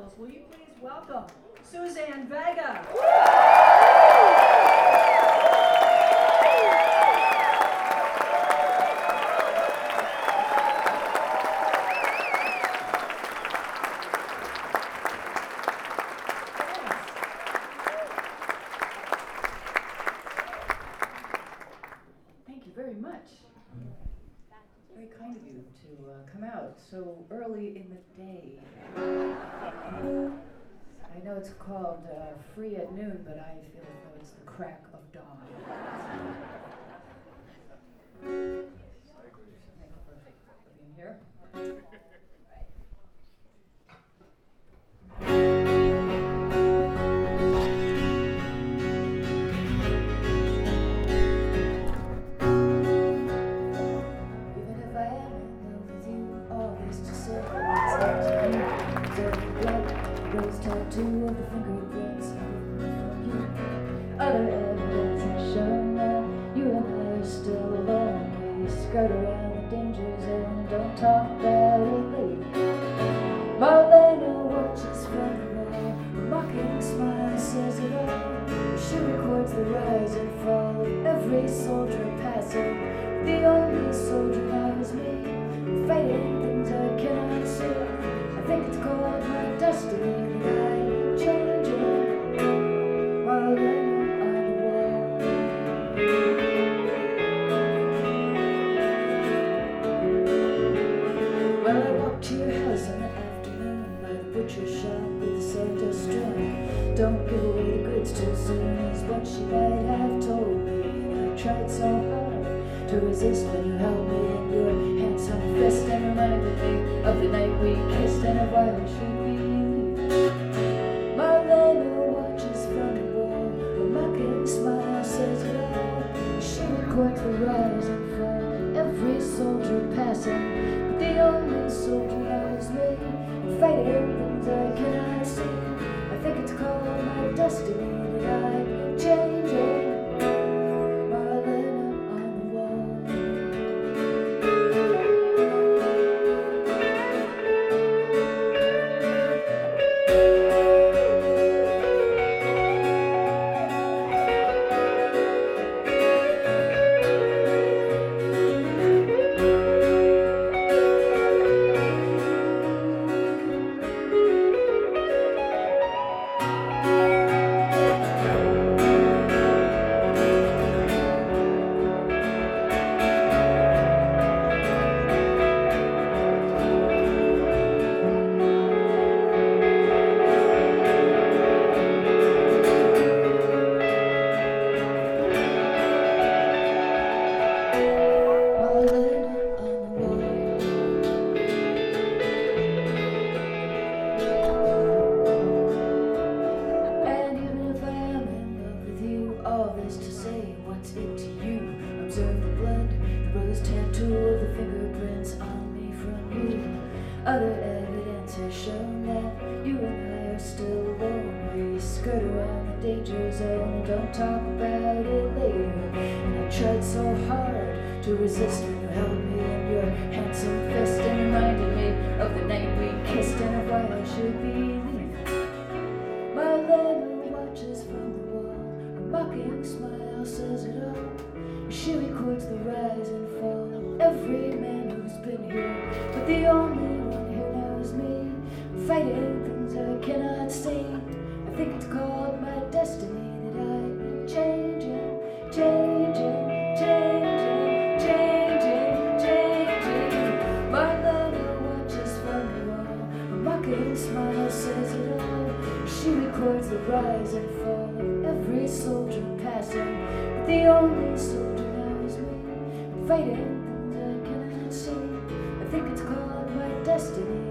Will you please welcome Suzanne Vega? Thank you very much. Very kind of you to come out so early in the day. I know it's called Free at Noon, but I feel as though it's the crack of dawn. Thank you for being here. Tattoo of the fingerprints from you. Other evidence has shown that you and I are still alone. We skirt around the danger zone and don't talk about it later. Marlena watches from the wall. A mocking smile says it all. She records the rise and fall of every soldier passing. The only soldier now is me, fighting things I cannot see. I think it's called my destiny. Don't give away the goods too soon is what she might have told me. And I tried so hard to resist when you held me in your handsome fist and reminded me of the night we kissed and of why I should be leaving. Marlena watches from the wall. A mocking smile says it all. She records the rise and fall of every soldier passing. But the only soldier now is me, fighting things I cannot see. I think it's called my destiny that I'm changing. Marlena on the wall. Other evidence has shown that you and I are still alone. We skirt around the danger zone and don't talk about it later. And I tried so hard to resist when you held me in your handsome fist and reminded me of the night we kissed and of why I should be leaving. Marlena watches from the wall. A mocking smile says it all. She records the rise and fall of every man who's been here. But the only one here now is me, fighting things I cannot see. I think it's called my destiny that I'm changing, changing, changing, changing, changing. Marlena watches from the wall. A mocking smile says it all. She records the rise and fall of every soldier passing. But the only soldier now is me, fighting things I cannot see. I think it's called my destiny.